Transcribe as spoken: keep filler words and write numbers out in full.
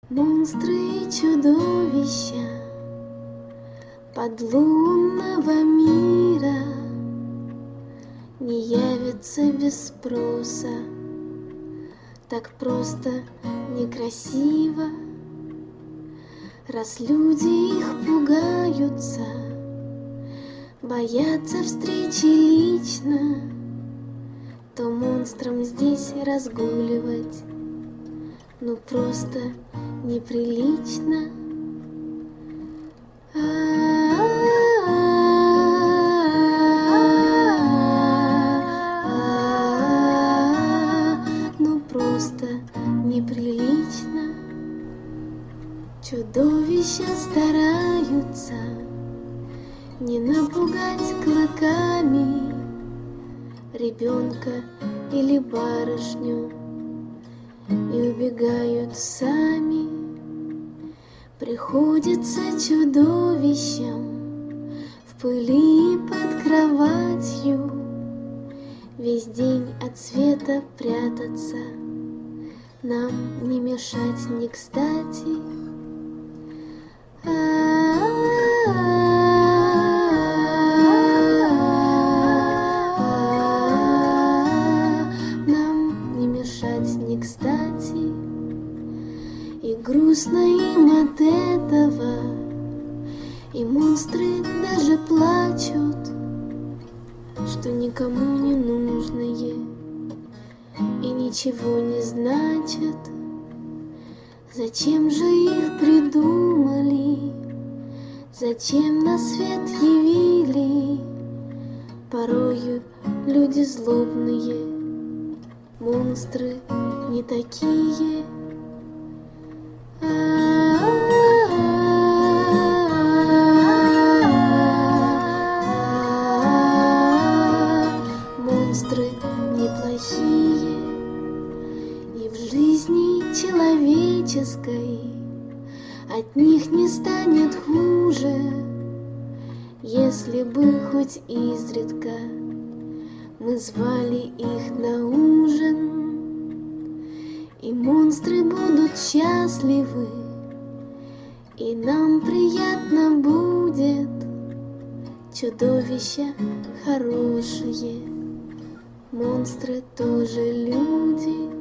Монстры и чудовища подлунного мира не явятся без спроса, так просто некрасиво, раз люди их пугаются, боятся встречи лично, то монстрам здесь разгуливать ну просто неприлично. Ну просто неприлично. Чудовища стараются не напугать клыками ребенка или барышню и убегают сами. Приходится чудовищам в пыли под кроватью весь день от света прятаться, нам не мешать не кстати. Нам не мешать не кстати. И грустно им от этого, и монстры даже плачут, что никому не нужные и ничего не значат. Зачем же их придумали, зачем на свет явили? Порою люди злобные, монстры не такие. Монстры неплохие, и в жизни человеческой от них не станет хуже, если бы хоть изредка мы звали их на ужин. И монстры будут счастливы, и нам приятно будет. Чудовища хорошие, монстры тоже люди.